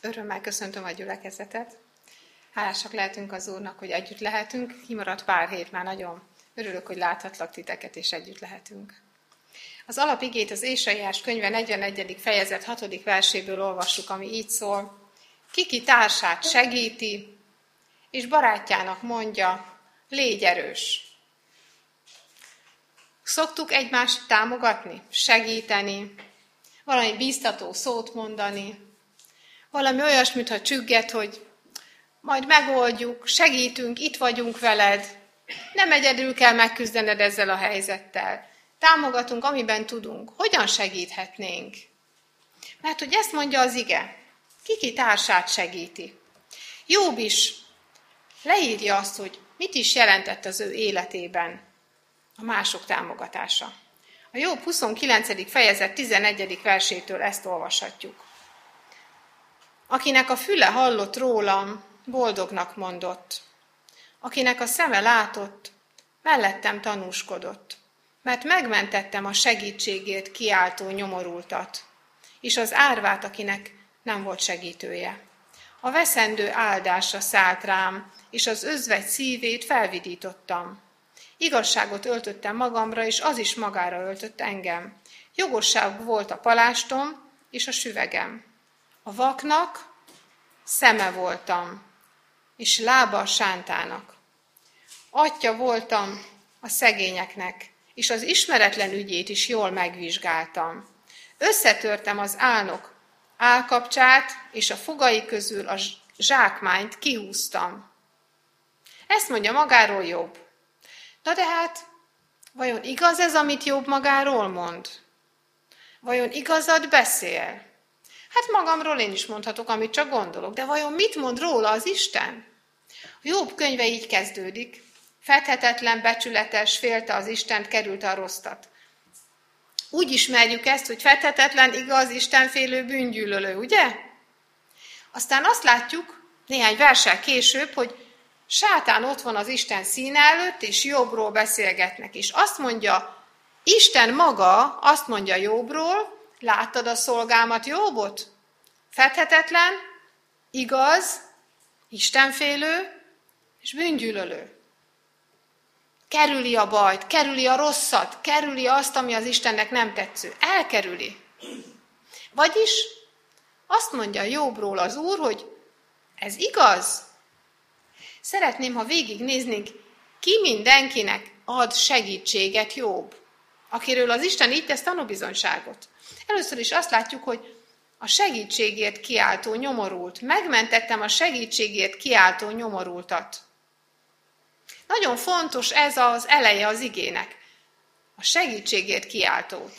Örömmel köszöntöm a gyülekezetet. Hálásak lehetünk az Úrnak, hogy együtt lehetünk. Kimaradt pár hét, már nagyon örülök, hogy láthatlak titeket, és együtt lehetünk. Az alapigét az Ézsaiás könyve 41. fejezet 6. verséből olvassuk, ami így szól. Ki társát segíti, és barátjának mondja, légy erős. Szoktuk egymást támogatni, segíteni, valami bíztató szót mondani, valami olyasmit, ha csügget, hogy majd megoldjuk, segítünk, itt vagyunk veled, nem egyedül kell megküzdened ezzel a helyzettel. Támogatunk, amiben tudunk. Hogyan segíthetnénk? Mert hogy ezt mondja az ige, ki társát segíti. Jobb is leírja azt, hogy mit is jelentett az ő életében a mások támogatása. A Jobb 29. fejezet 11. versétől ezt olvashatjuk. Akinek a füle hallott rólam, boldognak mondott. Akinek a szeme látott, mellettem tanúskodott. Mert megmentettem a segítségért kiáltó nyomorultat, és az árvát, akinek nem volt segítője. A veszendő áldásra szállt rám, és az özvegy szívét felvidítottam. Igazságot öltöttem magamra, és az is magára öltött engem. Jogosság volt a palástom és a süvegem. A vaknak szeme voltam, és lába a sántának. Atya voltam a szegényeknek, és az ismeretlen ügyét is jól megvizsgáltam. Összetörtem az álnok állkapcsát, és a fogai közül a zsákmányt kihúztam. Ezt mondja magáról Jobb. Na de hát, vajon igaz ez, amit Jobb magáról mond? Vajon igazat beszél? Hát magamról én is mondhatok, amit csak gondolok, de vajon mit mond róla az Isten? A Jobb könyve így kezdődik. Fedhetetlen, becsületes, félte az Istent, kerülte a rosszat. Úgy ismerjük ezt, hogy fedhetetlen, igaz, istenfélő, bűngyűlölő, ugye? Aztán azt látjuk néhány verssel később, hogy sátán ott van az Isten színe előtt, és Jobbról beszélgetnek. És azt mondja, Isten maga azt mondja Jobbról, láttad a szolgámat Jobbot? Fedhetetlen, igaz, istenfélő és bűngyűlölő. Kerüli a bajt, kerüli a rosszat, kerüli azt, ami az Istennek nem tetsző. Elkerüli. Vagyis azt mondja Jobbról az Úr, hogy ez igaz. Szeretném, ha végignéznénk, ki mindenkinek ad segítséget Jobb, akiről az Isten így tesz tanúbizonyságot. Először is azt látjuk, hogy a segítségért kiáltó nyomorult. Megmentettem a segítségért kiáltó nyomorultat. Nagyon fontos ez az eleje az igének. A segítségért kiáltót.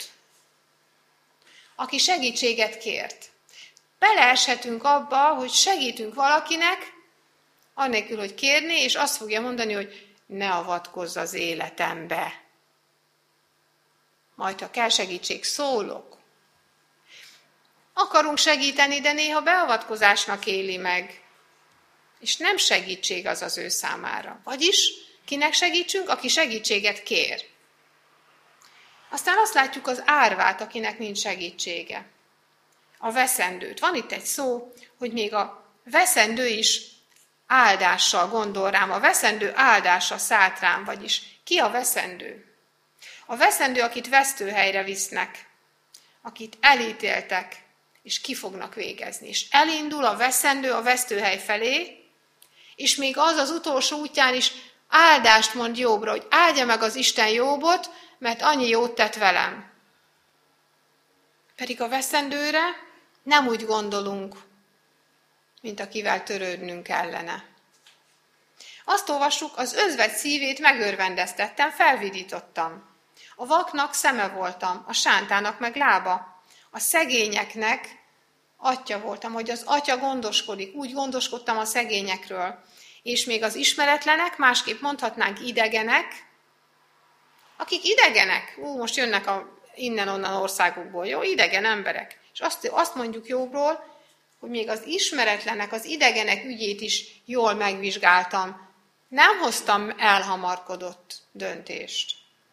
Aki segítséget kért. Beleeshetünk abba, hogy segítünk valakinek, annélkül, hogy kérné, és azt fogja mondani, hogy ne avatkozz az életembe. Majd, ha kell segítség, szólok. Akarunk segíteni, de néha beavatkozásnak éli meg. És nem segítség az az ő számára. Vagyis kinek segítsünk? Aki segítséget kér. Aztán azt látjuk az árvát, akinek nincs segítsége. A veszendőt. Van itt egy szó, hogy még a veszendő is áldással gondol rám. A veszendő áldása szállt rám, vagyis ki a veszendő? A veszendő, akit vesztőhelyre visznek, akit elítéltek, és ki fognak végezni. És elindul a veszendő a vesztőhely felé, és még az az utolsó útján is áldást mond Jobbra, hogy áldja meg az Isten Jobbot, mert annyi jót tett velem. Pedig a veszendőre nem úgy gondolunk, mint akivel törődnünk kellene. Azt olvassuk, az özvegy szívét megörvendeztettem, felvidítottam. A vaknak szeme voltam, a sántának meg lába. A szegényeknek atya voltam, hogy az atya gondoskodik, úgy gondoskodtam a szegényekről. És még az ismeretlenek, másképp mondhatnánk idegenek, akik idegenek, most jönnek innen-onnan országokból, jó, idegen emberek. És azt mondjuk Jobbról, hogy még az ismeretlenek, az idegenek ügyét is jól megvizsgáltam. Nem hoztam elhamarkodott döntést.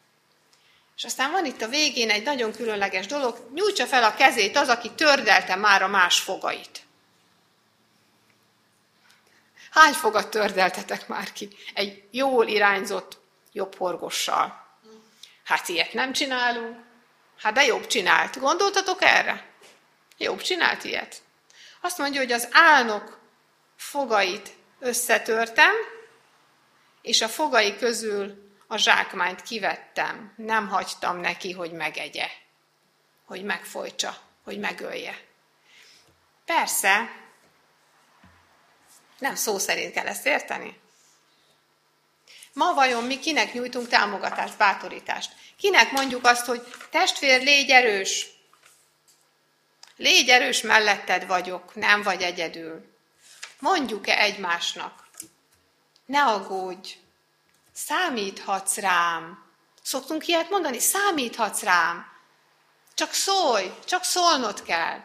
És aztán van itt a végén egy nagyon különleges dolog, nyújtsa fel a kezét az, aki tördelte már a más fogait. Hány fogat tördeltetek már ki egy jól irányzott jobb horgossal? Hát ilyet nem csinálunk. Hát de jobb csinált. Gondoltatok erre? Jobb csinált ilyet. Azt mondja, hogy az álnok fogait összetörtem, és a fogai közül a zsákmányt kivettem. Nem hagytam neki, hogy megegye, hogy megfojtsa, hogy megölje. Persze, nem szó szerint kell ezt érteni. Ma vajon mi kinek nyújtunk támogatást, bátorítást? Kinek mondjuk azt, hogy testvér, légy erős. Légy erős, melletted vagyok, nem vagy egyedül. Mondjuk-e egymásnak? Ne aggódj, számíthatsz rám. Szoktunk ilyet mondani? Számíthatsz rám. Csak szólj, csak szólnod kell.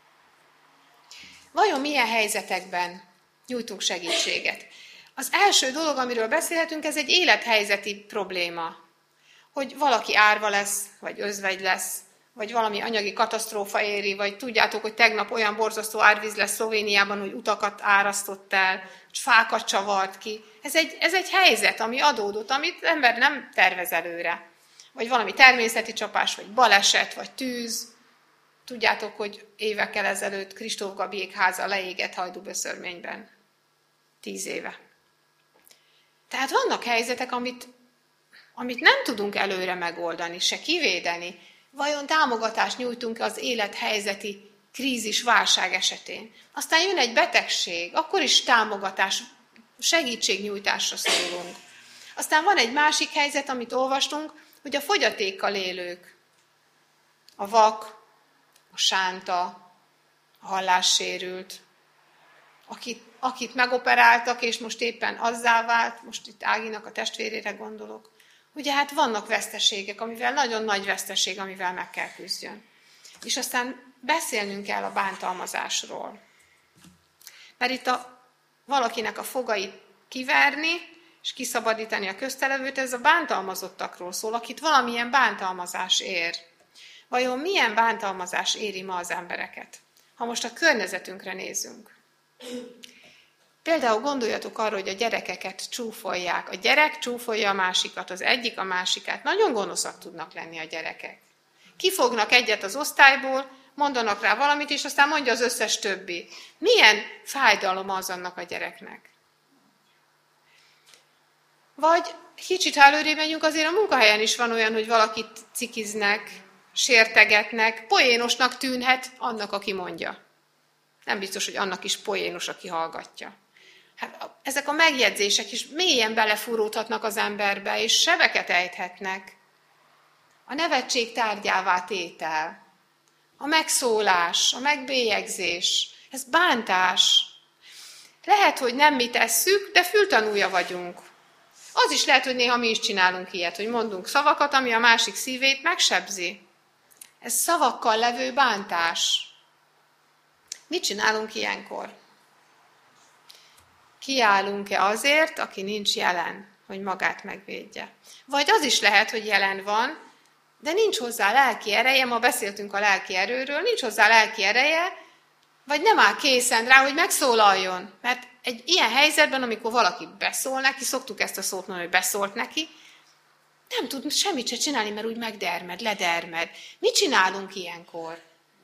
Vajon milyen helyzetekben nyújtunk segítséget? Az első dolog, amiről beszélhetünk, ez egy élethelyzeti probléma. Hogy valaki árva lesz, vagy özvegy lesz, vagy valami anyagi katasztrófa éri, vagy tudjátok, hogy tegnap olyan borzasztó árvíz lesz Szlovéniában, hogy utakat árasztott el, és fákat csavart ki. Ez egy helyzet, ami adódott, amit az ember nem tervez előre. Vagy valami természeti csapás, vagy baleset, vagy tűz. Tudjátok, hogy évekkel ezelőtt Kristóf Gabiék háza leégett Hajdúböszörményben. 10 éve. Tehát vannak helyzetek, amit nem tudunk előre megoldani, se kivédeni. Vajon támogatást nyújtunk az élethelyzeti krízis, válság esetén? Aztán jön egy betegség, akkor is támogatás, segítségnyújtásra szólunk. Aztán van egy másik helyzet, amit olvastunk, hogy a fogyatékkal élők, a vak, a sánta, a hallássérült, akit megoperáltak, és most éppen azzá vált, most itt Áginak a testvérére gondolok, ugye hát vannak veszteségek, amivel nagyon nagy veszteség, amivel meg kell küzdjön. És aztán beszélnünk kell a bántalmazásról. Mert itt valakinek a fogait kiverni, és kiszabadítani a köztelevőt, ez a bántalmazottakról szól, akit valamilyen bántalmazás ér. Vajon milyen bántalmazás éri ma az embereket? Ha most a környezetünkre nézünk. Például gondoljatok arra, hogy a gyerekeket csúfolják. A gyerek csúfolja a másikat, az egyik a másikát. Nagyon gonoszak tudnak lenni a gyerekek. Kifognak egyet az osztályból, mondanak rá valamit, és aztán mondja az összes többi. Milyen fájdalom az annak a gyereknek? Vagy kicsit, ha előrébb menjünk, azért a munkahelyen is van olyan, hogy valakit cikiznek, sértegetnek, poénosnak tűnhet annak, aki mondja. Nem biztos, hogy annak is poénos, aki hallgatja. Hát ezek a megjegyzések is mélyen belefúródhatnak az emberbe, és sebeket ejthetnek. A nevetség tárgyává tétel, a megszólás, a megbélyegzés, ez bántás. Lehet, hogy nem mi tesszük, de fültanúja vagyunk. Az is lehet, hogy néha mi is csinálunk ilyet, hogy mondunk szavakat, ami a másik szívét megsebzi. Ez szavakkal levő bántás. Mit csinálunk ilyenkor? Kiállunk-e azért, aki nincs jelen, hogy magát megvédje? Vagy az is lehet, hogy jelen van, de nincs hozzá lelki ereje, ma beszéltünk a lelki erőről, nincs hozzá lelki ereje, vagy nem áll készen rá, hogy megszólaljon. Mert egy ilyen helyzetben, amikor valaki beszól neki, szoktuk ezt a szót mondani, hogy beszólt neki, nem tud semmit se csinálni, mert úgy megdermed, ledermed. Mit csinálunk ilyenkor?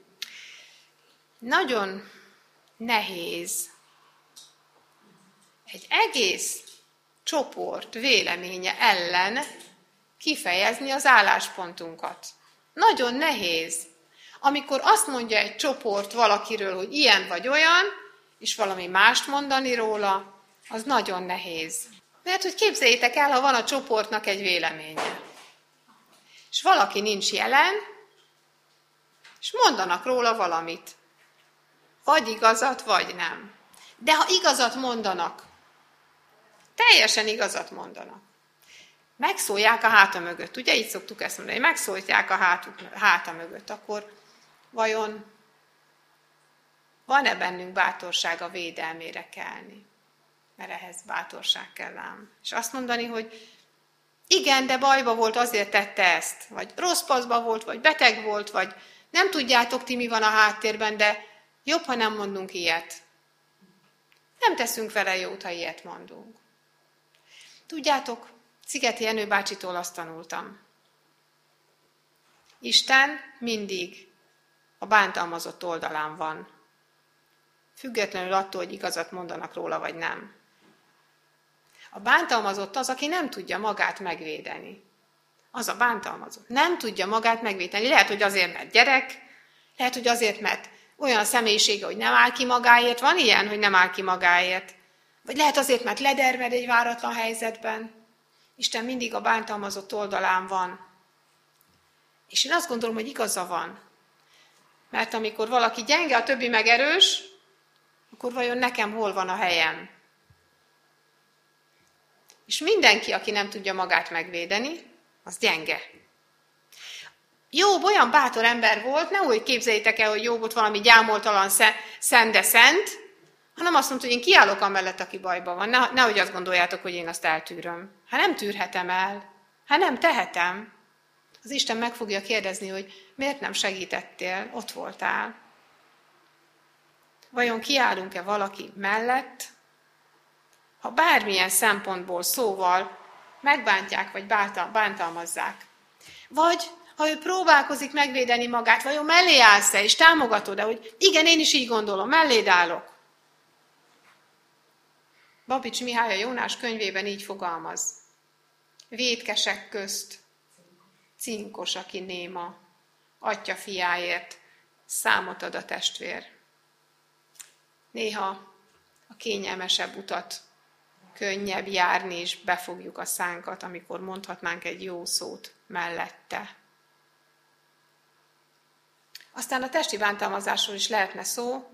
Nagyon nehéz egy egész csoport véleménye ellen kifejezni az álláspontunkat. Nagyon nehéz. Amikor azt mondja egy csoport valakiről, hogy ilyen vagy olyan, és valami mást mondani róla, az nagyon nehéz. Mert hogy képzeljétek el, ha van a csoportnak egy véleménye, és valaki nincs jelen, és mondanak róla valamit. Vagy igazat, vagy nem. De ha igazat mondanak, teljesen igazat mondanak, megszólják a háta mögött, ugye így szoktuk ezt mondani, megszólják a háta mögött, akkor vajon van-e bennünk bátorság a védelmére kelni? Mert ehhez bátorság kell ám. És azt mondani, hogy igen, de bajba volt, azért tette ezt. Vagy rossz paszba volt, vagy beteg volt, vagy nem tudjátok ti, mi van a háttérben, de jobb, ha nem mondunk ilyet. Nem teszünk vele jót, ha ilyet mondunk. Tudjátok, Szigeti Jenő bácsitól azt tanultam. Isten mindig a bántalmazott oldalán van. Függetlenül attól, hogy igazat mondanak róla, vagy nem. A bántalmazott az, aki nem tudja magát megvédeni. Az a bántalmazott. Nem tudja magát megvédeni. Lehet, hogy azért, mert gyerek, lehet, hogy azért, mert olyan a személyisége, hogy nem áll ki magáért. Van ilyen, hogy nem áll ki magáért. Vagy lehet azért, mert ledermed egy váratlan helyzetben. Isten mindig a bántalmazott oldalán van. És én azt gondolom, hogy igaza van. Mert amikor valaki gyenge, a többi meg erős, akkor vajon nekem hol van a helyem? És mindenki, aki nem tudja magát megvédeni, az gyenge. Jobb olyan bátor ember volt, ne úgy képzeljétek el, hogy Jobb volt valami gyámoltalan szent, de szent, hanem azt mondta, hogy én kiállok amellett, aki bajban van. Nehogy azt gondoljátok, hogy én azt eltűröm. Hát nem tűrhetem el. Hát nem tehetem. Az Isten meg fogja kérdezni, hogy miért nem segítettél, ott voltál. Vajon kiállunk-e valaki mellett, ha bármilyen szempontból, szóval megbántják, vagy bántalmazzák? Vagy, ha ő próbálkozik megvédeni magát, vajon mellé állsz-e, és támogatod-e, hogy igen, én is így gondolom, melléd állok. Babics Mihály a Jónás könyvében így fogalmaz. Vétkesek közt cinkos, aki néma, atya fiáért számot ad a testvér. Néha a kényelmesebb utat könnyebb járni, és befogjuk a szánkat, amikor mondhatnánk egy jó szót mellette. Aztán a testi bántalmazásról is lehetne szó,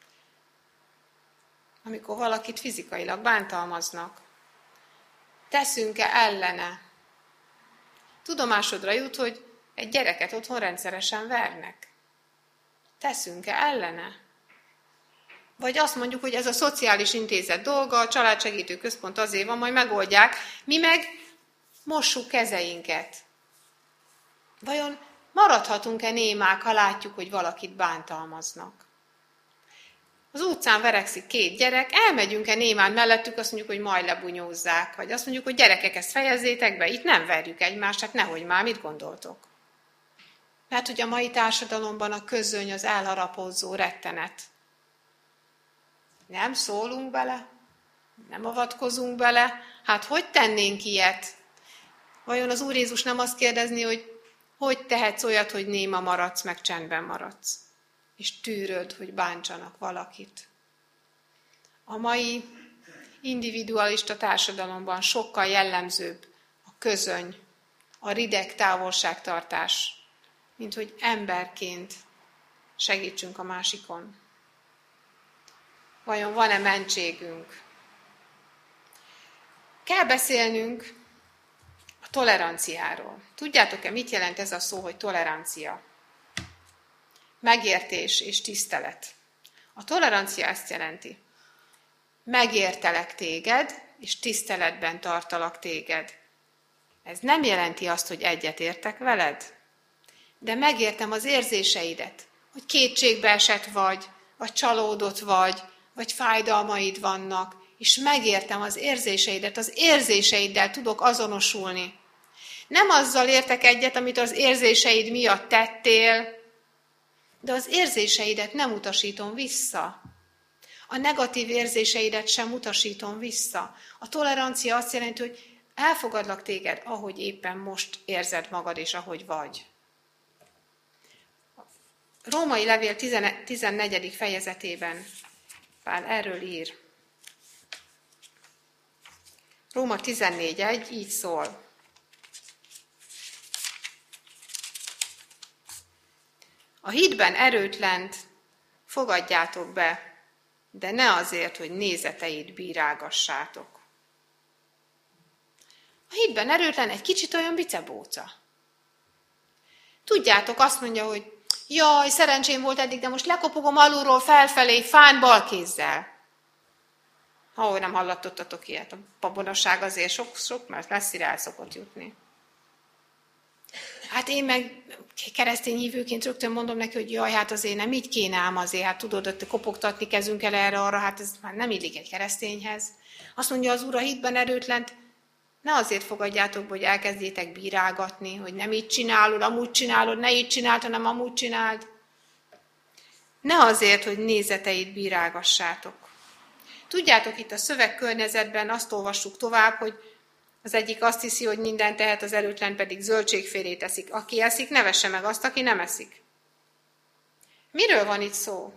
amikor valakit fizikailag bántalmaznak. Teszünk-e ellene? Tudomásodra jut, hogy egy gyereket otthon rendszeresen vernek. Teszünk-e ellene? Vagy azt mondjuk, hogy ez a szociális intézet dolga, a családsegítő központ azért van, majd megoldják, mi meg mossuk kezeinket. Vajon maradhatunk-e némák, ha látjuk, hogy valakit bántalmaznak? Az utcán verekszik 2 gyerek, elmegyünk-e némán mellettük, azt mondjuk, hogy majd lebunyózzák, vagy azt mondjuk, hogy gyerekek, ezt fejezzétek be, itt nem verjük egymást, hát nehogy már, mit gondoltok? Mert hogy a mai társadalomban a közöny az elharapódzó rettenet. Nem szólunk bele, nem avatkozunk bele, hát hogy tennénk ilyet? Vajon az Úr Jézus nem azt kérdezni, hogy tehetsz olyat, hogy néma maradsz, meg csendben maradsz, és tűröd, hogy bántsanak valakit? A mai individualista társadalomban sokkal jellemzőbb a közöny, a rideg távolságtartás, mint hogy emberként segítsünk a másikon. Vajon van-e mentségünk? Kell beszélnünk a toleranciáról. Tudjátok-e, mit jelent ez a szó, hogy tolerancia? Megértés és tisztelet. A tolerancia ezt jelenti. Megértelek téged, és tiszteletben tartalak téged. Ez nem jelenti azt, hogy egyetértek veled, de megértem az érzéseidet, hogy kétségbe esett vagy csalódott vagy fájdalmaid vannak, és megértem az érzéseidet, az érzéseiddel tudok azonosulni. Nem azzal értek egyet, amit az érzéseid miatt tettél, de az érzéseidet nem utasítom vissza. A negatív érzéseidet sem utasítom vissza. A tolerancia azt jelenti, hogy elfogadlak téged, ahogy éppen most érzed magad, és ahogy vagy. A Római levél 14. fejezetében Pál erről ír. Róma 14.1 így szól. A hitben erőtlent fogadjátok be, de ne azért, hogy nézeteit bírálgassátok. A hitben erőtlen egy kicsit olyan bicebóca. Tudjátok, azt mondja, hogy jaj, szerencsém volt eddig, de most lekopogom alulról felfelé, fán balkézzel. Ha nem hallottatok ilyet, a babonaság azért sok, mert messzire el szokott jutni. Hát én meg keresztény hívőként rögtön mondom neki, hogy jaj, hát azért nem így kéne ám azért, hát tudod, hogy kopogtatni kezünkkel erre-arra, hát ez már nem illik egy keresztényhez. Azt mondja az Úr a hitben erőtlent, ne azért fogadjátok, hogy elkezdjétek bírálgatni, hogy nem így csinálod, amúgy csinálod, ne így csináld, hanem amúgy csináld. Ne azért, hogy nézeteit bírálgassátok. Tudjátok, itt a szövegkörnyezetben azt olvassuk tovább, hogy az egyik azt hiszi, hogy mindent tehet, az erőtlen pedig zöldségfélét eszik. Aki eszik, ne vesse meg azt, aki nem eszik. Miről van itt szó?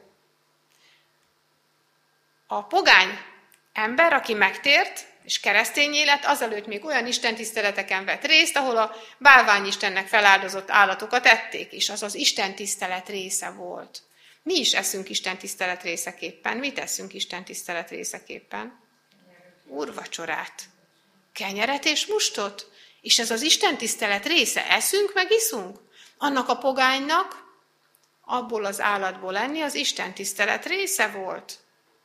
A pogány ember, aki megtért, és keresztényé lett, azelőtt még olyan istentiszteleteken vett részt, ahol a bálványistennek feláldozott állatokat ették, és az az istentisztelet része volt. Mi is eszünk istentisztelet részeképpen. Mit eszünk istentisztelet részeképpen? Úrvacsorát. Kenyeret és mustot? És ez az istentisztelet része. Eszünk, meg iszunk? Annak a pogánynak abból az állatból enni az istentisztelet része volt.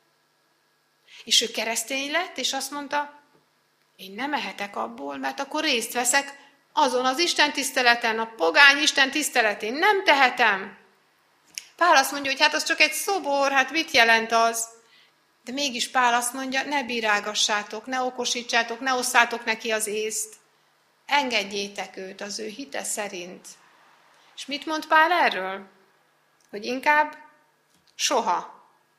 És ő keresztény lett, és azt mondta, én nem ehetek abból, mert akkor részt veszek azon az istentiszteleten, a pogány istentiszteletén. Nem tehetem. Pál azt mondja, hogy hát az csak egy szobor, hát mit jelent az? De mégis Pál azt mondja, ne bírálgassátok, ne okosítsátok, ne osszátok neki az észt. Engedjétek őt az ő hite szerint. És mit mond Pál erről? Hogy inkább soha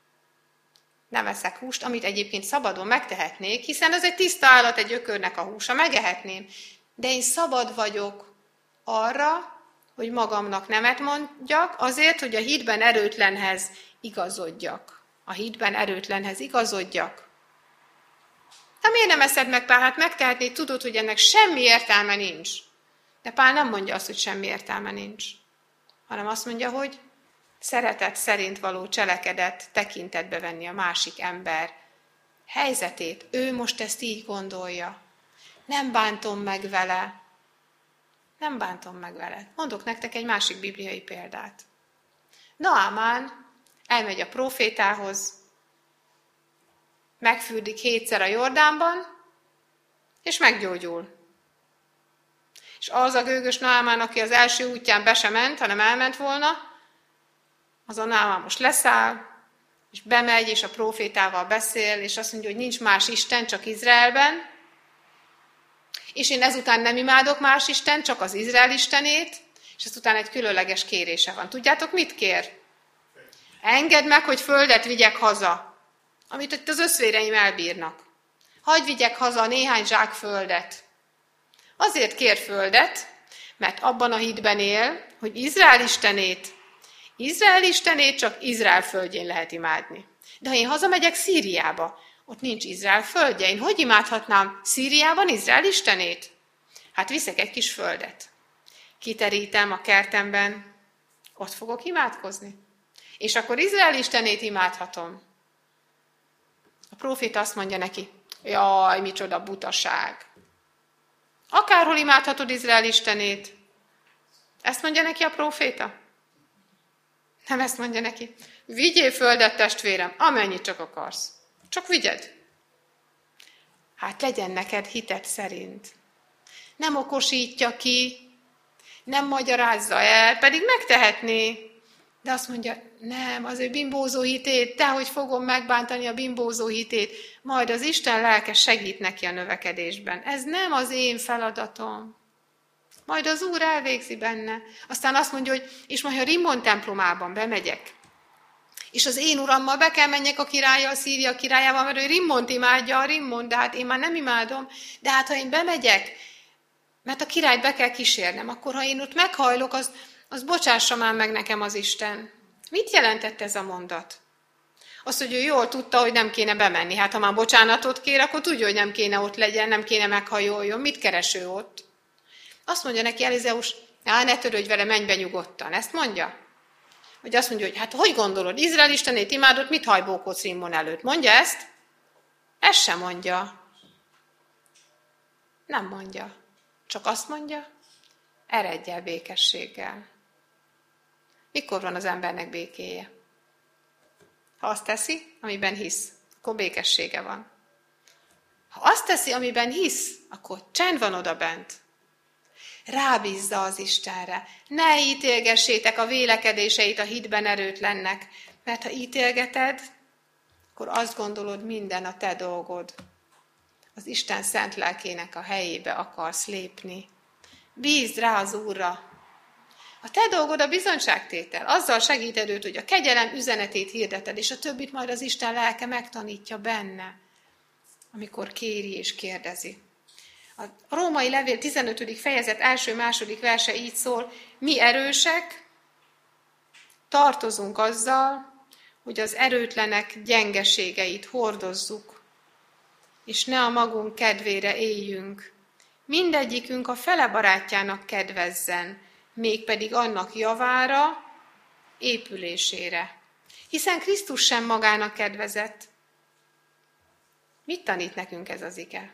nem eszek húst, amit egyébként szabadon megtehetnék, hiszen ez egy tiszta állat, egy ökörnek a húsa, megehetném. De én szabad vagyok arra, hogy magamnak nemet mondjak, azért, hogy a hitben erőtlenhez igazodjak. A hitben erőtlenhez igazodjak. De miért nem eszed meg, Pál? Hát megtehetnéd, tudod, hogy ennek semmi értelme nincs. De Pál nem mondja azt, hogy semmi értelme nincs, hanem azt mondja, hogy szeretet szerint való cselekedet tekintetbe venni a másik ember helyzetét. Ő most ezt így gondolja. Nem bántom meg vele. Nem bántom meg vele. Mondok nektek egy másik bibliai példát. Naamán elmegy a prófétához, megfürdik 7-szer a Jordánban, és meggyógyul. És az a gőgös Naamán, aki az első útján be sem ment, hanem elment volna, az a Naamán most leszáll, és bemegy, és a prófétával beszél, és azt mondja, hogy nincs más Isten, csak Izraelben, és én ezután nem imádok más Istent, csak az Izrael Istenét, és ezután egy különleges kérése van. Tudjátok, mit kér? Engedd meg, hogy földet vigyek haza, amit itt az öszvéreim elbírnak. Hadd vigyek haza néhány zsák földet. Azért kér földet, mert abban a hitben él, hogy Izrael Istenét csak Izrael földjén lehet imádni. De ha én hazamegyek Szíriába, ott nincs Izrael földje. Én hogy imádhatnám Szíriában Izrael Istenét? Hát viszek egy kis földet. Kiterítem a kertemben, ott fogok imádkozni. És akkor Izrael Istenét imádhatom. A próféta azt mondja neki, jaj, micsoda butaság. Akárhol imádhatod Izrael Istenét. Ezt mondja neki a próféta? Nem ezt mondja neki. Vigyél földet, testvérem, amennyit csak akarsz. Csak vigyed. Hát legyen neked hited szerint. Nem okosítja ki, nem magyarázza el, pedig megtehetné. De azt mondja, nem, az ő bimbózó hitét, dehogy fogom megbántani a bimbózó hitét, majd az Isten lelke segít neki a növekedésben. Ez nem az én feladatom. Majd az Úr elvégzi benne. Aztán azt mondja, hogy és majd a Rimmon templomában bemegyek, és az én urammal be kell menjek a királlyal, Szíria királyával, mert ő Rimmont imádja, a Rimmon, de hát én már nem imádom. De hát ha én bemegyek, mert a királyt be kell kísérnem, akkor ha én ott meghajlok, az bocsássa már meg nekem az Isten. Mit jelentett ez a mondat? Azt, hogy ő jól tudta, hogy nem kéne bemenni. Hát ha már bocsánatot kér, akkor tudja, hogy nem kéne ott legyen, nem kéne meghajoljon. Mit keres ő ott? Azt mondja neki Elizeus, ne törődj vele, menj be nyugodtan. Ezt mondja? Vagy azt mondja, hogy hát hogy gondolod, Izrael Istenét imádott, mit hajbókodsz Rimmon előtt? Mondja ezt? Ezt sem mondja. Nem mondja. Csak azt mondja, eredj el békességgel. Mikor van az embernek békéje? Ha azt teszi, amiben hisz, akkor békessége van. Ha azt teszi, amiben hisz, akkor csend van odabent. Rábízza az Istenre. Ne ítélgessétek a vélekedéseit a hitben erőtlennek, mert ha ítélgeted, akkor azt gondolod, minden a te dolgod. Az Isten szent lelkének a helyébe akarsz lépni. Bízd rá az Úrra. A te dolgod a bizonyságtétel. Azzal segíted őt, hogy a kegyelem üzenetét hirdeted, és a többit majd az Isten lelke megtanítja benne, amikor kéri és kérdezi. A római levél 15. fejezet 1.-2. verse így szól: mi erősek, tartozunk azzal, hogy az erőtlenek gyengeségeit hordozzuk, és ne a magunk kedvére éljünk. Mindegyikünk a fele barátjának kedvezzen, mégpedig annak javára, épülésére. Hiszen Krisztus sem magának kedvezett. Mit tanít nekünk ez az ige?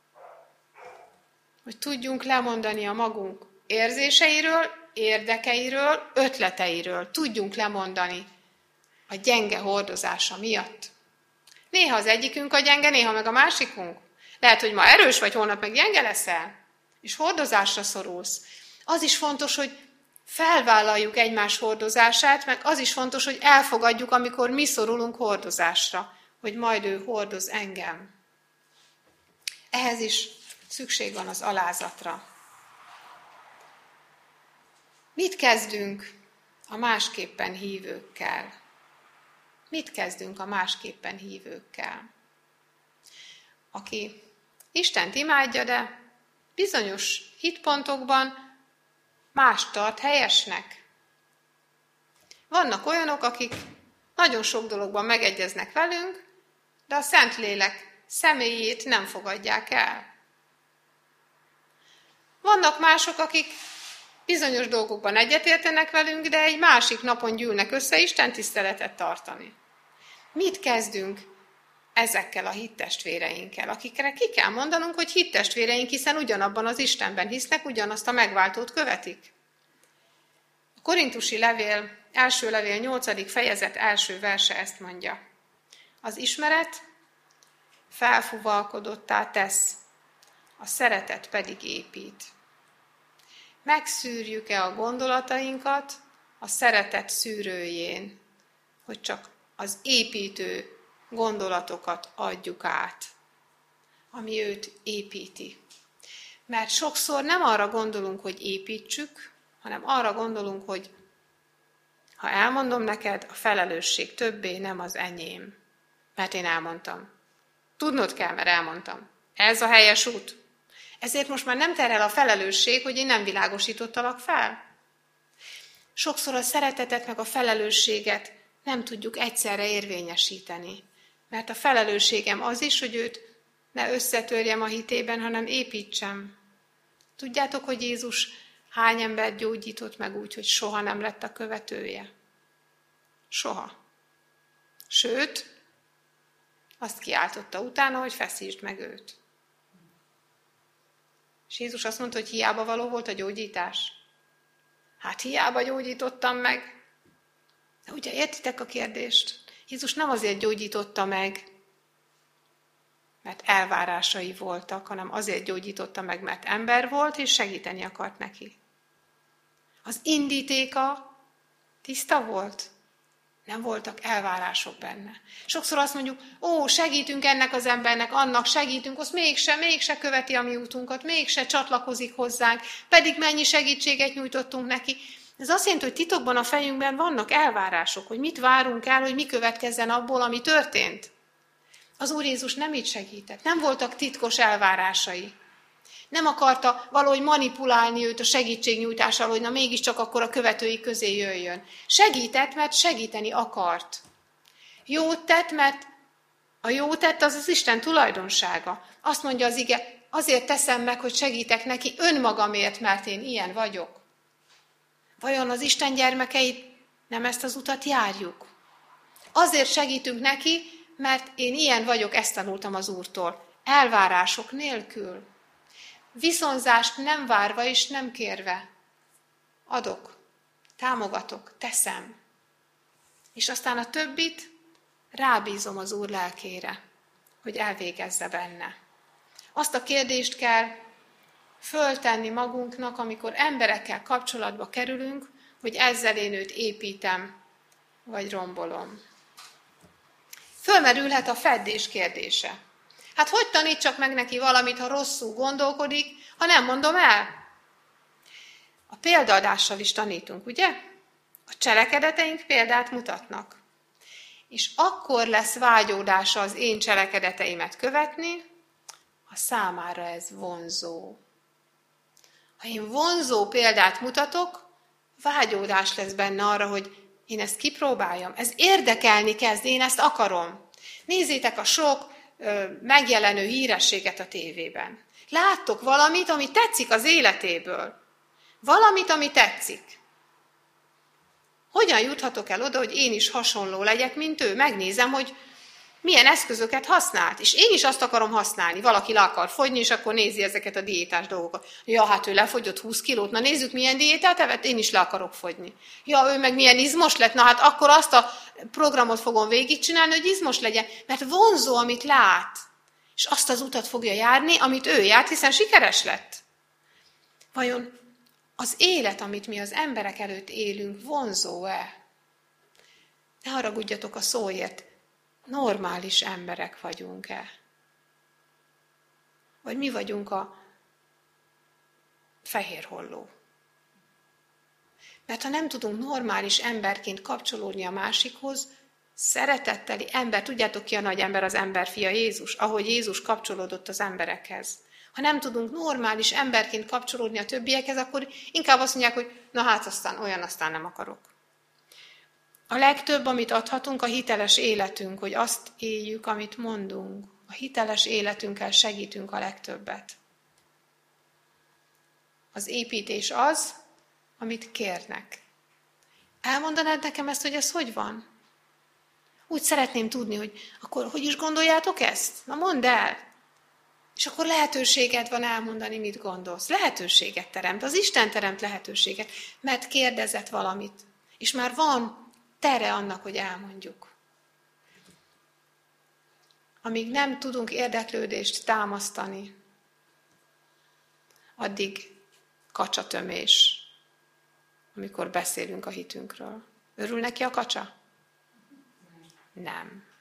Hogy tudjunk lemondani a magunk érzéseiről, érdekeiről, ötleteiről. Tudjunk lemondani a gyenge hordozása miatt. Néha az egyikünk a gyenge, néha meg a másikunk. Lehet, hogy ma erős vagy, holnap meg gyenge leszel, és hordozásra szorulsz. Az is fontos, hogy felvállaljuk egymás hordozását, meg az is fontos, hogy elfogadjuk, amikor mi szorulunk hordozásra, hogy majd ő hordoz engem. Ehhez is szükség van az alázatra. Mit kezdünk a másképpen hívőkkel? Mit kezdünk a másképpen hívőkkel? Aki Istent imádja, de bizonyos hitpontokban mást tart helyesnek. Vannak olyanok, akik nagyon sok dologban megegyeznek velünk, de a Szentlélek személyét nem fogadják el. Vannak mások, akik bizonyos dolgokban egyetértenek velünk, de egy másik napon gyűlnek össze istentiszteletet tartani. Mit kezdünk ezekkel a hittestvéreinkkel, akikre ki kell mondanunk, hogy hittestvéreink, hiszen ugyanabban az Istenben hisznek, ugyanazt a megváltót követik? A korintusi levél, első levél 8. fejezet első verse ezt mondja. Az ismeret felfúvalkodottá tesz, a szeretet pedig épít. Megszűrjük-e a gondolatainkat a szeretet szűrőjén, hogy csak az építő gondolatokat adjuk át, ami őt építi. Mert sokszor nem arra gondolunk, hogy építsük, hanem arra gondolunk, hogy ha elmondom neked, a felelősség többé nem az enyém. Mert én elmondtam. Tudnod kell, mert elmondtam. Ez a helyes út. Ezért most már nem terhel a felelősség, hogy én nem világosítottalak fel. Sokszor a szeretetet meg a felelősséget nem tudjuk egyszerre érvényesíteni. Mert a felelősségem az is, hogy őt ne összetörjem a hitében, hanem építsem. Tudjátok, hogy Jézus hány embert gyógyított meg úgy, hogy soha nem lett a követője? Soha. Sőt, azt kiáltotta utána, hogy feszítsd meg őt. És Jézus azt mondta, hogy hiába való volt a gyógyítás. Hát hiába gyógyítottam meg. De ugye értitek a kérdést? Jézus nem azért gyógyította meg, mert elvárásai voltak, hanem azért gyógyította meg, mert ember volt, és segíteni akart neki. Az indítéka tiszta volt. Nem voltak elvárások benne. Sokszor azt mondjuk, segítünk ennek az embernek, annak segítünk, az mégse követi a mi útunkat, mégse csatlakozik hozzánk, pedig mennyi segítséget nyújtottunk neki. Ez azt jelenti, hogy titokban a fejünkben vannak elvárások, hogy mit várunk el, hogy mi következzen abból, ami történt. Az Úr Jézus nem így segített, nem voltak titkos elvárásai. Nem akarta valahogy manipulálni őt a segítségnyújtással, hogy na mégiscsak akkor a követői közé jöjjön. Segített, mert segíteni akart. Jót tett, mert a jó tett az Isten tulajdonsága. Azt mondja az ige, azért teszem meg, hogy segítek neki önmagamért, mert én ilyen vagyok. Vajon az Isten gyermekeit nem ezt az utat járjuk? Azért segítünk neki, mert én ilyen vagyok, ezt tanultam az Úrtól. Elvárások nélkül. Viszonzást nem várva és nem kérve. Adok, támogatok, teszem. És aztán a többit rábízom az Úr lelkére, hogy elvégezze benne. Azt a kérdést kell föltenni magunknak, amikor emberekkel kapcsolatba kerülünk, hogy ezzel én őt építem, vagy rombolom. Fölmerülhet a feddés kérdése. Hát hogy tanítsak meg neki valamit, ha rosszul gondolkodik, ha nem mondom el? A példaadással is tanítunk, ugye? A cselekedeteink példát mutatnak. És akkor lesz vágyódása az én cselekedeteimet követni, ha számára ez vonzó. Ha én vonzó példát mutatok, vágyódás lesz benne arra, hogy én ezt kipróbáljam. Ez érdekelni kezd, én ezt akarom. Nézzétek a sok megjelenő hírességet a tévében. Láttok valamit, ami tetszik az életéből. Valamit, ami tetszik. Hogyan juthatok el oda, hogy én is hasonló legyek, mint ő? Megnézem, hogy milyen eszközöket használt. És én is azt akarom használni. Valaki le akar fogyni, és akkor nézi ezeket a diétás dolgokat. Ja, hát ő lefogyott 20 kilót. Na nézzük, milyen diétát evett, én is le akarok fogyni. Ja, ő meg milyen izmos lett. Na hát akkor azt a programot fogom végigcsinálni, hogy izmos legyen. Mert vonzó, amit lát. És azt az utat fogja járni, amit ő járt, hiszen sikeres lett. Vajon az élet, amit mi az emberek előtt élünk, vonzó-e? Ne haragudjatok a szóért. Normális emberek vagyunk-e? Vagy mi vagyunk a fehér holló? Mert ha nem tudunk normális emberként kapcsolódni a másikhoz, szeretetteli ember, tudjátok ki a nagy ember, az emberfia Jézus, ahogy Jézus kapcsolódott az emberekhez. Ha nem tudunk normális emberként kapcsolódni a többiekhez, akkor inkább azt mondják, hogy na hát aztán nem akarok. A legtöbb, amit adhatunk, a hiteles életünk, hogy azt éljük, amit mondunk. A hiteles életünkkel segítünk a legtöbbet. Az építés az, amit kérnek. Elmondanád nekem ezt, hogy ez hogy van? Úgy szeretném tudni, hogy akkor hogy is gondoljátok ezt? Na mondd el! És akkor lehetőséged van elmondani, mit gondolsz. Lehetőséget teremt. Az Isten teremt lehetőséget, mert kérdezett valamit. És már van tere annak, hogy elmondjuk. Amíg nem tudunk érdeklődést támasztani, addig kacsatömés, amikor beszélünk a hitünkről. Örül neki a kacsa? Nem.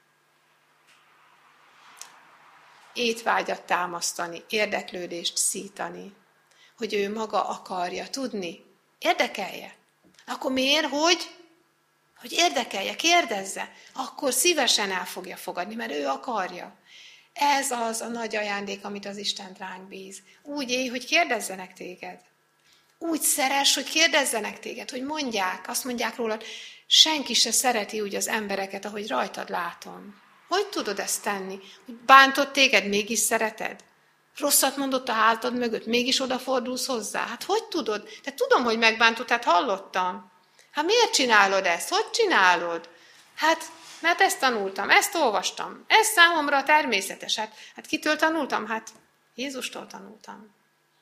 Étvágyat támasztani, érdeklődést szítani, hogy ő maga akarja tudni. Érdekelje. Akkor miért? Hogy érdekelje, kérdezze, akkor szívesen el fogja fogadni, mert ő akarja. Ez az a nagy ajándék, amit az Isten ránk bíz. Úgy élj, hogy kérdezzenek téged. Úgy szeress, hogy kérdezzenek téged, hogy mondják, azt mondják rólad, senki se szereti úgy az embereket, ahogy rajtad látom. Hogy tudod ezt tenni? Hogy bántott téged, mégis szereted? Rosszat mondott a hátad mögött, mégis odafordulsz hozzá? Hát hogy tudod? Te tudom, hogy megbántott, hát hallottam. Hát miért csinálod ezt? Hogy csinálod? Hát, mert ezt tanultam, ezt olvastam. Ez számomra természetes. Hát kitől tanultam? Hát Jézustól tanultam.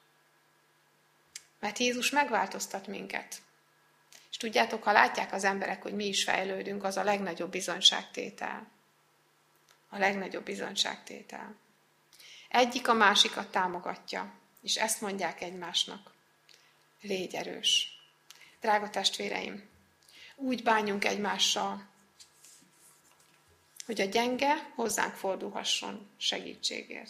Mert Jézus megváltoztat minket. És tudjátok, ha látják az emberek, hogy mi is fejlődünk, az a legnagyobb bizonyságtétel. A legnagyobb bizonyságtétel. Egyik a másikat támogatja, és ezt mondják egymásnak. Légy erős. Drága testvéreim, úgy bánjunk egymással, hogy a gyenge hozzánk fordulhasson segítségért.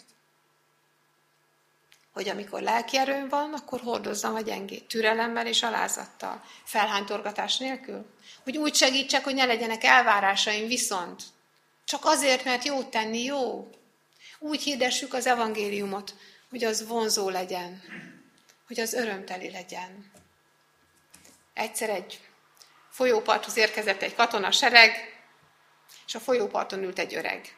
Hogy amikor lelki erőm van, akkor hordozzam a gyengét, türelemmel és alázattal, felhánytorgatás nélkül. Hogy úgy segítsek, hogy ne legyenek elvárásaim viszont. Csak azért, mert jót tenni jó. Úgy hirdessük az evangéliumot, hogy az vonzó legyen, hogy az örömteli legyen. Egyszer egy folyóparthoz érkezett egy katonasereg, és a folyóparton ült egy öreg.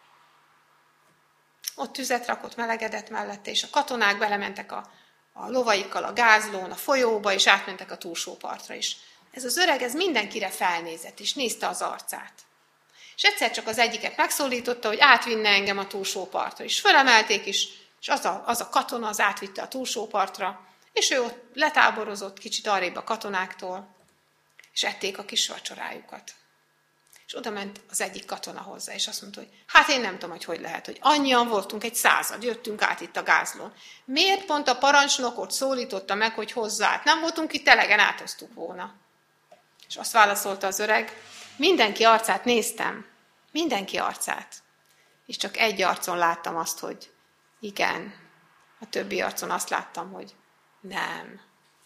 Ott tüzet rakott, melegedett mellette, és a katonák belementek a lovaikkal a gázlón, a folyóba, és átmentek a túlsó partra is. Ez az öreg, ez mindenkire felnézett, és nézte az arcát. És egyszer csak az egyiket megszólította, hogy átvinne engem a túlsó partra. És fölemelték is, és az a katona az átvitte a túlsó partra, és ő ott letáborozott kicsit arrébb a katonáktól, és ették a kis vacsorájukat. És oda ment az egyik katona hozzá, és azt mondta, hogy hát én nem tudom, hogy lehet, hogy annyian voltunk, egy 100, jöttünk át itt a gázlón. Miért pont a parancsnokot szólította meg, hogy hozzá? Nem voltunk itt elegen, átoztuk volna. És azt válaszolta az öreg, mindenki arcát néztem, mindenki arcát. És csak egy arcon láttam azt, hogy igen. A többi arcon azt láttam, hogy nem.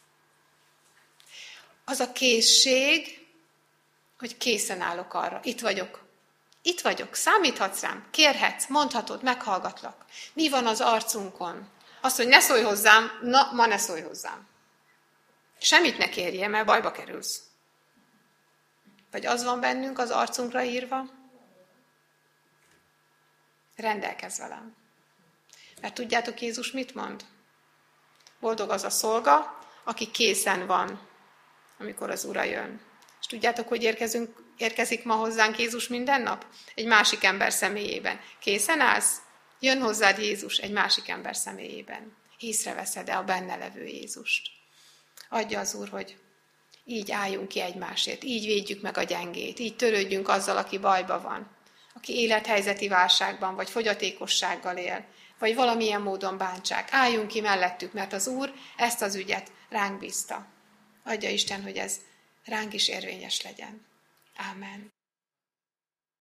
Az a készség, hogy készen állok arra. Itt vagyok. Itt vagyok. Számíthatsz rám. Kérhetsz, mondhatod, meghallgatlak. Mi van az arcunkon? Azt, hogy ne szólj hozzám, na, ma ne szólj hozzám. Semmit ne kérjél, mert bajba kerülsz. Vagy az van bennünk az arcunkra írva? Rendelkezz velem. Mert tudjátok, Jézus mit mond? Boldog az a szolga, aki készen van, amikor az Ura jön. És tudjátok, hogy érkezik ma hozzánk Jézus minden nap? Egy másik ember személyében. Készen állsz? Jön hozzád Jézus egy másik ember személyében. Észreveszed-e a benne levő Jézust? Adja az Úr, hogy így álljunk ki egymásért, így védjük meg a gyengét, így törődjünk azzal, aki bajban van, aki élethelyzeti válságban, vagy fogyatékossággal él, vagy valamilyen módon bántsák. Álljunk ki mellettük, mert az Úr ezt az ügyet ránk bízta. Adja Isten, hogy ez ránk is érvényes legyen. Ámen.